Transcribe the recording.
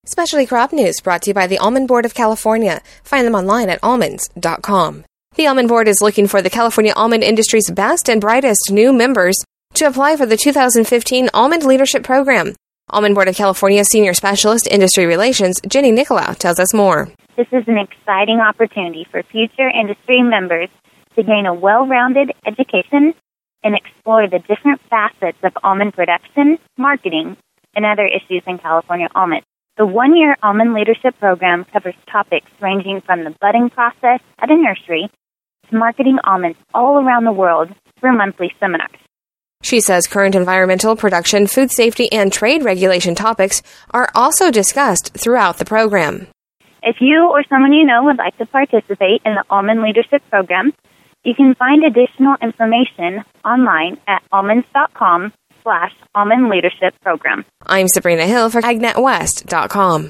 Specialty Crop News brought to you by the Almond Board of California. Find them online at almonds.com. The Almond Board is looking for the California almond industry's best and brightest new members to apply for the 2015 Almond Leadership Program. Almond Board of California Senior Specialist Industry Relations, Jenny Nicolau, tells us more. This is an exciting opportunity for future industry members to gain a well-rounded education and explore the different facets of almond production, marketing, and other issues in California almond. The one-year Almond Leadership Program covers topics ranging from the budding process at a nursery to marketing almonds all around the world through monthly seminars. She says current environmental, production, food safety, and trade regulation topics are also discussed throughout the program. If you or someone you know would like to participate in the Almond Leadership Program, you can find additional information online at almonds.com/Almond Leadership Program. I'm Sabrina Hill for AgNetWest.com.